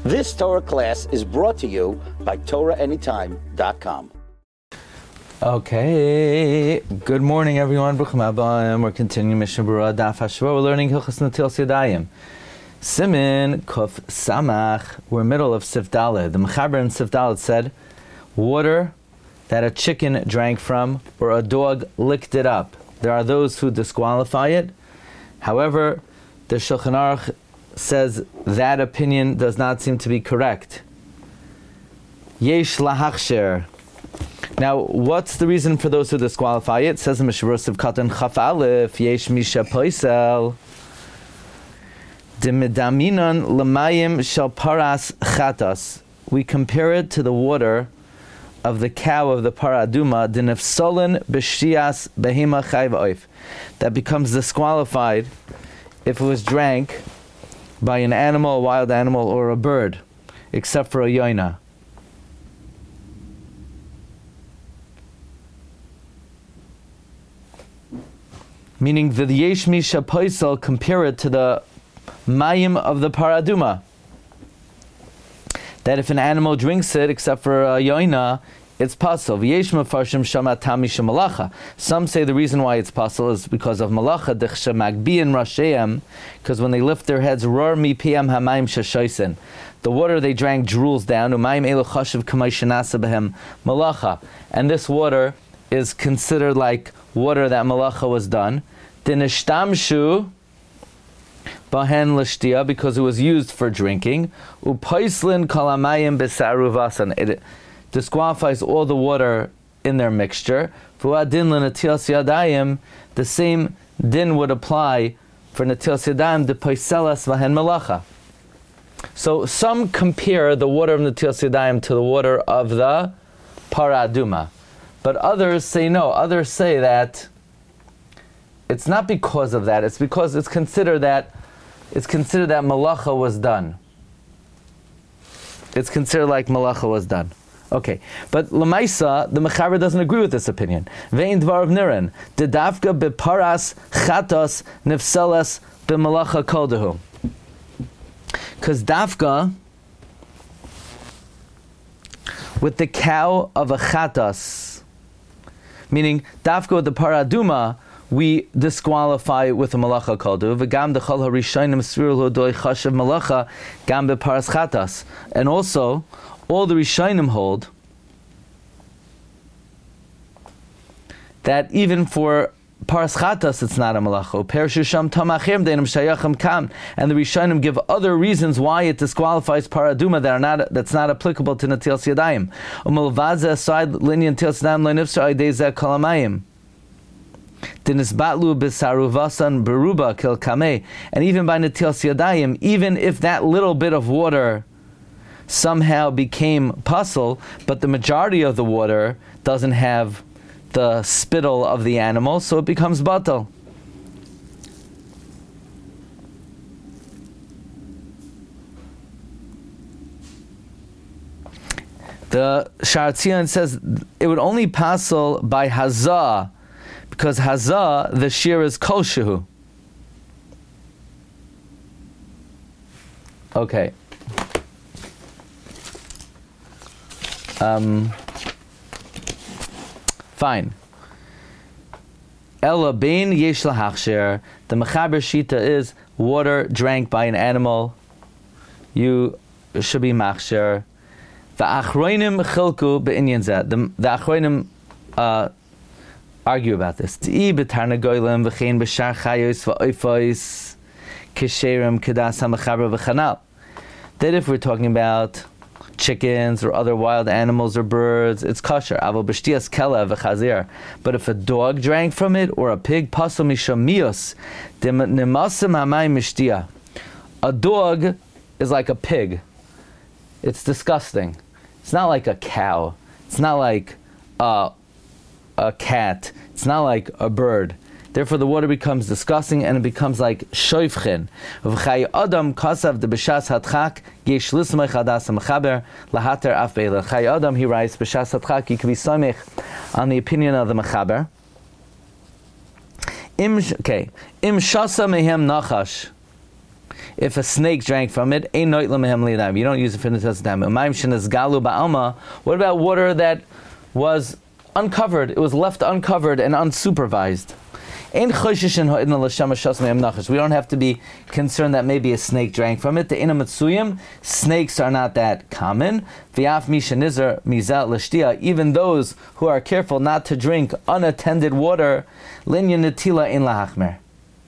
This Torah class is brought to you by TorahAnytime.com. Okay, good morning everyone. Bruchim Abayim. We're continuing Mishnah Berurah Daf Hashua. We're learning Hilchos Netilas Yadayim. Simin Kuf Samach. We're middle of Sif Daled. The Mechaber in Sif Daled said, water that a chicken drank from or a dog licked it up. There are those who disqualify it. However, the Shulchan Aruch says that opinion does not seem to be correct. Yesh lahachsher. Now, what's the reason for those who disqualify it? It says in Mishnah Berurah Katan Chaf Aleph, Yesh Misha Poisel, Dimidaminon Lamayim Shel Paras Chatas. We compare it to the water of the cow of the Paraduma, Dinefsolin B'Shias Behema Chayv Oif, that becomes disqualified if it was drank by an animal, a wild animal, or a bird, except for a yoina. Meaning the Yesh Misha Poisel compare it to the mayim of the Paraduma. That if an animal drinks it, except for a yoina, it's pasul. V'yesh mefarshim shama tami shemalacha. Some say the reason why it's pasul is because of malacha dechsha magbiin rasheim, because when they lift their heads, ror mi piyam hamayim shashoisen. The water they drank drools down. Umayim elu chashiv kamay shenasa behem malacha. And this water is considered like water that malacha was done. Dinishtamshu bahen l'shtia, because it was used for drinking. Upaislin kalamayim besaruvasan. It disqualifies all the water in their mixture. Fuadin l'netilas yadayim. The same din would apply for netilas yadayim de paiselas vahen malacha. So some compare the water of netilas yadayim to the water of the paraduma, but others say no. Others say that it's not because of that. It's because it's considered that malacha was done. It's considered like malacha was done. Okay, but Lamaisa, the Mechaber doesn't agree with this opinion. Vein dvar of Niran, dedavka beparas chatos nefseles b'malacha koldehu. Because dafka, with the cow of a chatos, meaning dafka with the paraduma, we disqualify with a malacha koldehu. V'gam dechol harishonim svirul hodoi chashav malacha gam beparas chatos. And also, all the Rishonim hold that even for Paras Chatas it's not a malacha. Perishisham tamachim deinim shayachim kam, and the Rishonim give other reasons why it disqualifies paraduma that's not applicable to netilas yadayim. Umelvaze aside linyan netilas yadayim lo'nifsar aydei zeh kol hamayim. Dinisbatlu b'saruvasan beruba kil kamei, and even by netilas yadayim, even if that little bit of water somehow became pasul, but the majority of the water doesn't have the spittle of the animal, so it becomes batal. The Sha'ar Tzion says it would only pasul by hazah, because hazah, the shear is kol shehu. Okay. Fine. Ela bein yesh lahachsher. The Mechaber Shita is water drank by an animal, you should be machsher. The achroinim chilku be'inyan zeh. The achroinim argue about this. T'i b'tarnagoylim v'chein b'shar chayos v'oifos kisherim kedas ha-Mechaber v'chanal. That if we're talking about chickens or other wild animals or birds, it's kosher. Avo b'shtias kelev v'chazir. But if a dog drank from it or a pig, pasul mishamios nemasim hamayim mishtia. A dog is like a pig. It's disgusting. It's not like a cow. It's not like a cat. It's not like a bird. Therefore, the water becomes disgusting and it becomes like shoifchen. V'chay adam kasav de b'shas hatchak yesh lismech hadas mechaber lahater af beila. Chay adam, he writes, b'shas hatchak, he can be somech on the opinion of the mechaber. Im shasa mehem nachash. if a snake drank from it, you don't use it for netilas yadayim. What about water that was uncovered? It was left uncovered and unsupervised. We don't have to be concerned that maybe a snake drank from it. Snakes are not that common. Even those who are careful not to drink unattended water, the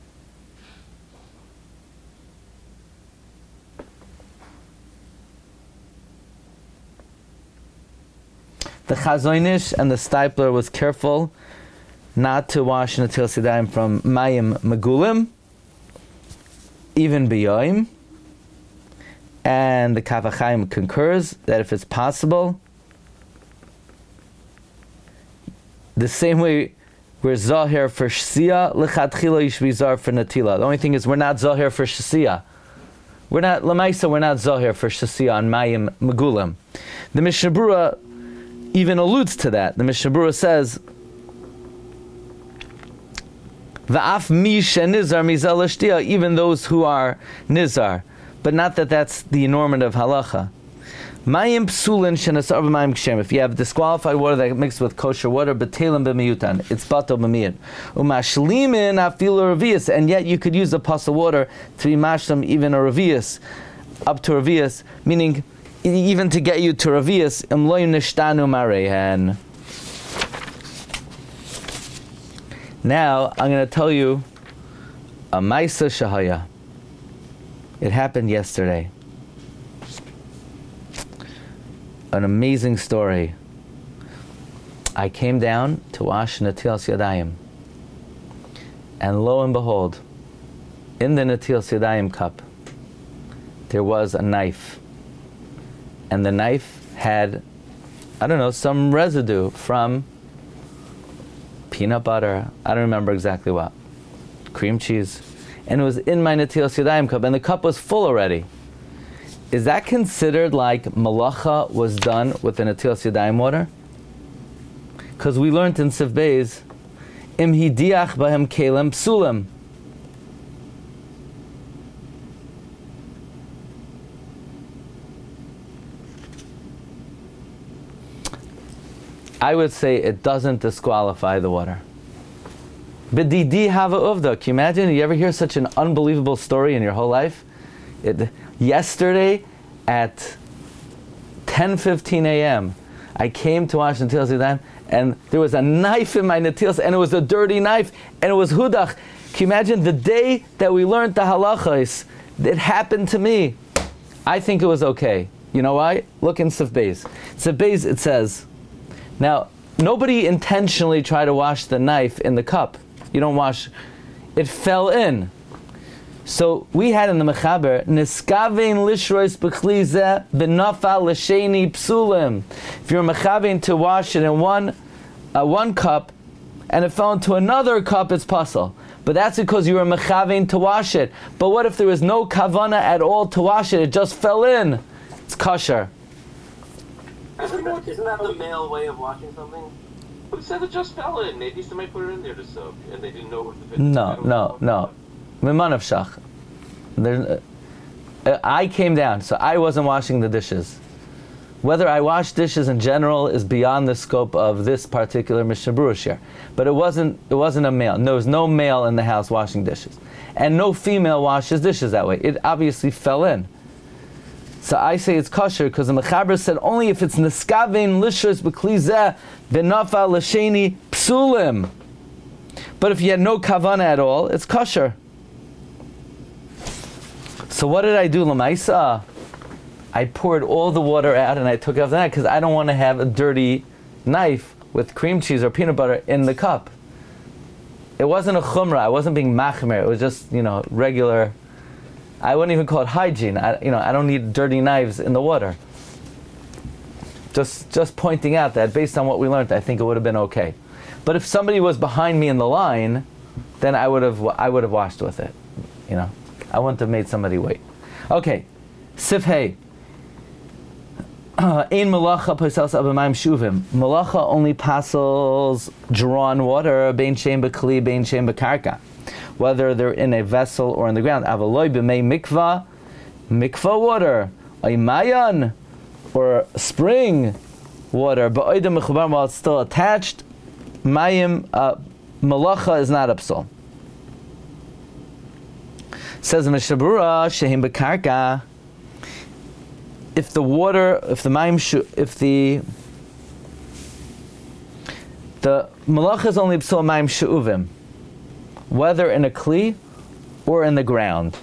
Chazon Ish and the Stipler was careful not to wash netilas yadayim from mayim megulim, even b'yoim. And the Kaf HaChaim concurs that if it's possible, the same way we're zahir for shsia, lechatchila you should be zahir for natila. The only thing is we're not zahir for shsia. We're not zahir for shsia on mayim megulim. The Mishnah Berurah even alludes to that. The Mishnah Berurah says, Va'af mi shenizar mizal l'shtia, even those who are nizar, but not that that's the normative halacha. Mayim psulin shenasar b'mayim kshem. If you have disqualified water that mixed with kosher water, b'telim b'miyutan, it's batal b'miyut. Umashlimin afilu revius, and yet you could use the puzzle water to be mashlim even a revius, up to revius, meaning even to get you to revius. Imloy nishtanu marehen. Now, I'm going to tell you a Maisa Shahaya. It happened yesterday. An amazing story. I came down to wash netilas yadayim. And lo and behold, in the netilas yadayim cup, there was a knife. And the knife had, some residue from peanut butter, I don't remember exactly what, cream cheese, and it was in my netilas yadayim cup, and the cup was full already. Is that considered like malacha was done with the netilas yadayim water? Because we learned in Sif Beis, im hidiach bahem kelem psulim. I would say it doesn't disqualify the water. B'didi hava uvda. Can you imagine? You ever hear such an unbelievable story in your whole life? Yesterday at 10:15 a.m., I came to wash netilas yadayim, and there was a knife in my netilas, and it was a dirty knife, and it was hudach. Can you imagine the day that we learned the halachos? It happened to me. I think it was okay. You know why? Look in Sif Beis. Sif Beis, it says, now, nobody intentionally tried to wash the knife in the cup. You don't wash. It fell in. So we had in the Mechaber, Niskavein lishrois b'chlize b'nafa l'sheni psulim. If you're mechavein to wash it in one cup, and it fell into another cup, it's puzzle. But that's because you were mechavein to wash it. But what if there was no kavana at all to wash it? It just fell in. It's kosher. Isn't that the male way of washing something? Who said it just fell in? Maybe somebody put it in there to soak, and they didn't know what to fit. No. Mimanav shach. I came down, so I wasn't washing the dishes. Whether I wash dishes in general is beyond the scope of this particular Mishnah Berurah share. But it wasn't a male. There was no male in the house washing dishes. And no female washes dishes that way. It obviously fell in. So I say it's kosher because the Mechaber said only if it's niskavein lishros b'klizeh b'nafa l'sheni psulim. But if you had no kavana at all, it's kosher. So what did I do, Lamaisa? I poured all the water out and I took it off the knife because I don't want to have a dirty knife with cream cheese or peanut butter in the cup. It wasn't a chumrah. I wasn't being machmer. It was just, regular. I wouldn't even call it hygiene. I don't need dirty knives in the water. Just pointing out that based on what we learned, I think it would have been okay. But if somebody was behind me in the line, then I would have washed with it. I wouldn't have made somebody wait. Okay, Sif Hey. Ein malacha pasals abamayim shuvim. Malacha only passes drawn water. Bein shem b'kli, bein shem b'karka. whether they're in a vessel or in the ground. Avaloi b'mei mikvah, mikvah water, aymayan, or spring water, ba'oidem mechubar, while it's still attached, mayim, malacha is not a psul. Says the Mishnah Berurah, shehim bekarka, if the water, if the malacha is only psul mayim she'uvim, whether in a kli or in the ground.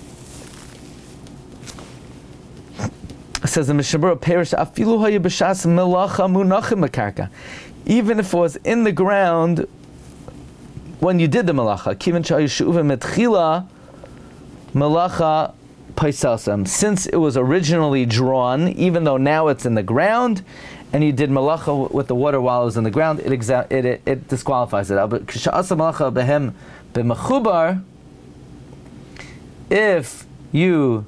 Says the Mishnah Berurah, perish afilu hayu b'shas melacha munachim bekarka, even if it was in the ground when you did the malacha, kiven shayu she'uvim etchila malacha paisasam, since it was originally drawn, even though now it's in the ground, and you did malacha with the water while it was in the ground, it disqualifies it. But k'sha'asa malacha behem b'mechubar, if you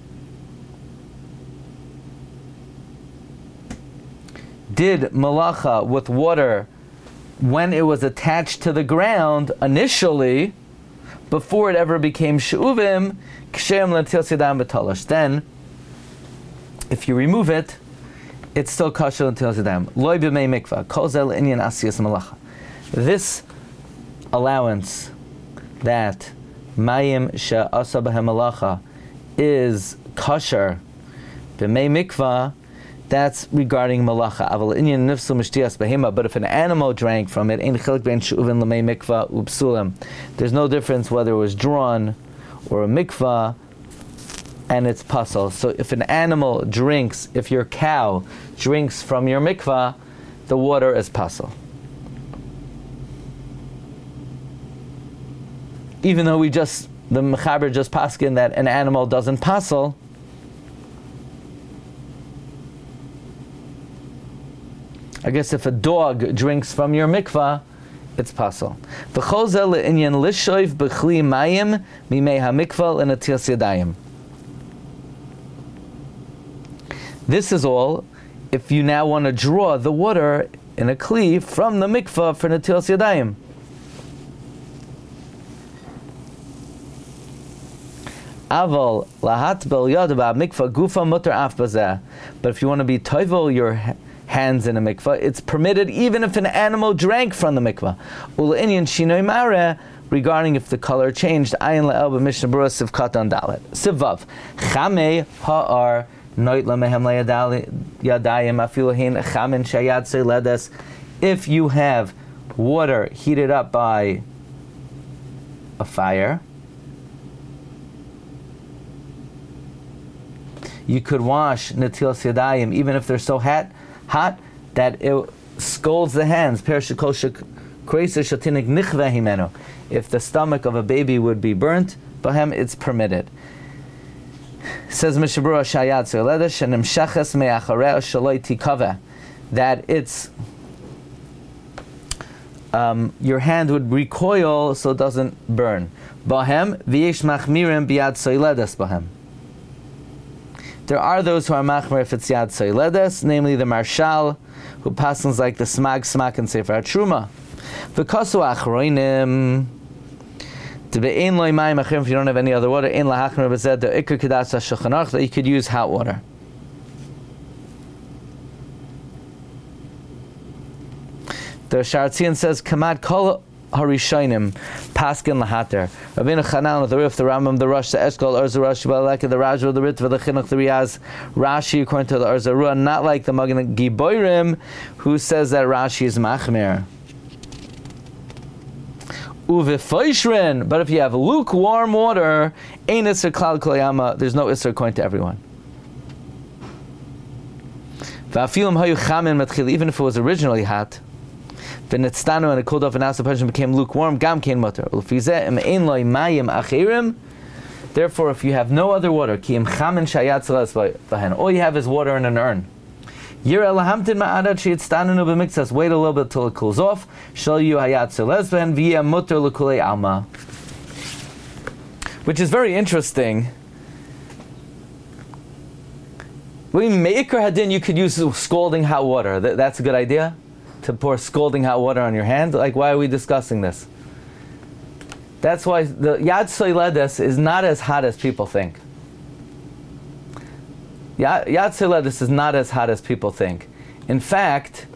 did malacha with water when it was attached to the ground initially, before it ever became she'uvim, kshem l'til sidam b'talash. Then, if you remove it, it's still kosher l'til sidam. Loi b'mei mikvah, kol zel inyan asiyas malacha. This allowance that mayim she'asa b'hem malacha is kosher b'mei mikvah, that's regarding malacha. Aval inyan nifsu mishtiyas behema. But if an animal drank from it, ein chilik ben she'uvin l'mei mikvah upsulim. There's no difference whether it was drawn or a mikvah, and it's pasal. So if an animal drinks, if your cow drinks from your mikvah, the water is pasal. Even though the mechaber just paskin that an animal doesn't pasal, I guess if a dog drinks from your mikvah, it's pasal. V'chol zeh le'inyan lishoiv b'chli mayim mimei ha'mikvah l'natilas yadayim. This is all if you now want to draw the water in a kli from the mikvah for natilas yadayim. Aval lahat bel yad mikvah gufa mutar af bazeh. But if you want to be toivel your hands in a mikvah, it's permitted even if an animal drank from the mikvah. Ul'inyan shinoi mareh, regarding if the color changed. Ayin le'el b'mishnah berurah sivkat on dalet. Sivav chamei ha'ar noit lamehem yadayim afilu hein chamin shayad seiledes. If you have water heated up by a fire, you could wash natilas yadayim even if they're so hot that it scalds the hands. If the stomach of a baby would be burnt, bahem, it's permitted. Says Mishnah Berurah shayad soledesh and imshaches me'achareh shaloi tikaveh, that it's your hand would recoil so it doesn't burn. Bahem v'yesh machmirim biyad soledes bahem. There are those who are machmer if it's yad soledes, namely the marshal, who passes like the smak and sefer truma. V'kasu achroinim, to be ein loy mayim achrim, if you don't have any other water, ein lahachmer b'zed the ikar kedas hashulchan aruch, that you could use hot water. The Sharatzian says, Kamad kol Harishonim, Paskin Lahater. Rabbeinu Chanan, the Rif, the Rambam, the Rosh, the Eshkol, Urza Rosh, Baleka, the Rajva, the Ritva, the Chinuch, the Riaz, Rashi, according to the Urza Ruah, not like the Magen Giborim, who says that Rashi is Machmir. Uvefeishrin, but if you have lukewarm water, Ein Isser Klal Kolayama, there's no Isser according to everyone. Va'afilim Hayu Chamin Matchil, even if it was originally hot, V'netztanu, and it cooled off and now the person became lukewarm, Gam Kein Mutter. Ulfizeh im ein loy mayim achirim. Therefore, if you have no other water, Ki im chamin shayat zeles v'hen, all you have is water in an urn. Yir elahamtin ma'adat sheyitztanenu b'miktzas, wait a little bit till it cools off. Shal yu hayat zeles v'hen v'yeh mutter l'kulei alma. Which is very interesting. Me'ikar hadin, you could use scalding hot water. That's a good idea? To pour scalding hot water on your hand? Like, why are we discussing this? That's why the Yad Soiledes is not as hot as people think. Yad Soiledes is not as hot as people think. In fact,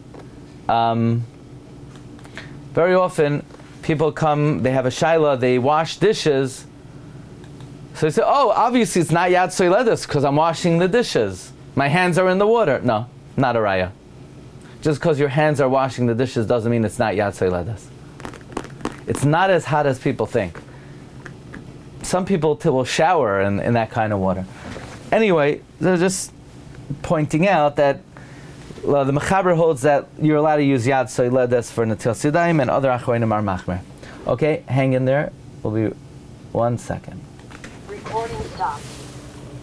very often people come, they have a shaila, they wash dishes. So they say, oh, obviously it's not Yad Soiledes because I'm washing the dishes. My hands are in the water. No, not a raya. Just because your hands are washing the dishes doesn't mean it's not Yad Soiledes. It's not as hot as people think. Some people will shower in that kind of water. Anyway, they're just pointing out that the Mechaber holds that you're allowed to use Yad Soiledes for Netilas Yadayim, and other Achronim are Machmer. Okay, hang in there. We'll be 1 second. Recording stopped.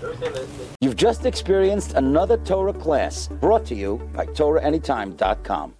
You've just experienced another Torah class brought to you by TorahAnytime.com.